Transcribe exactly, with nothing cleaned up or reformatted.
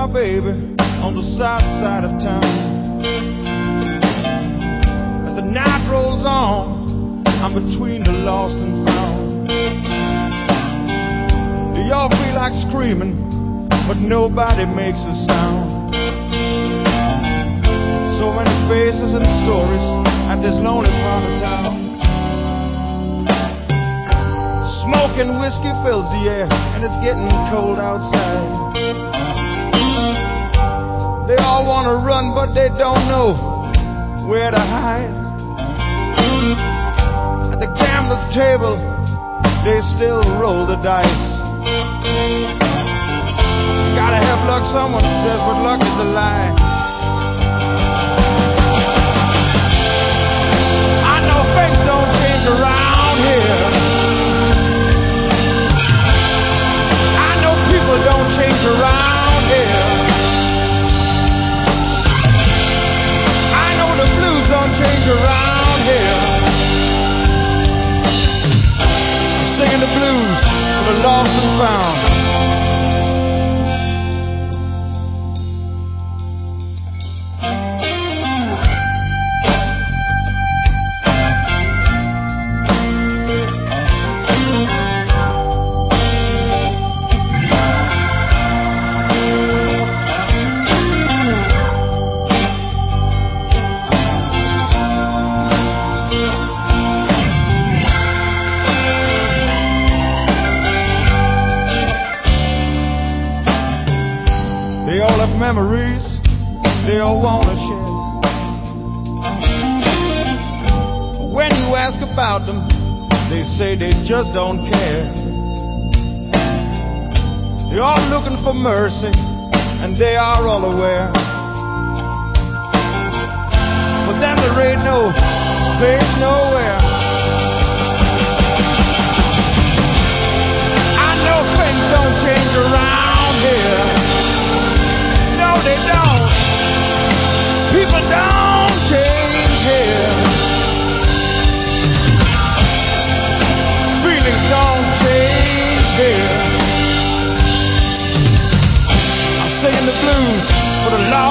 baby on the south side of town. As the night rolls on, I'm between the lost and found. Do y'all feel like screaming, but nobody makes a sound? So many faces and stories at this lonely part of town. Smoke and whiskey fills the air, and it's getting cold outside. They all want to run, but they don't know where to hide. At the gambler's table, they still roll the dice. You gotta have luck, someone says, but luck is a lie. I know things don't change around here. I know people don't change around here. Don't change around here. I'm singing the blues for the lost and found. Memories they all wanna share. When you ask about them, they say they just don't care. They're all looking for mercy, and they are all aware. For them there ain't no place nowhere. I know things don't change around here. No, they don't. People don't change here. Feelings don't change here. I'm singing the blues for the lost.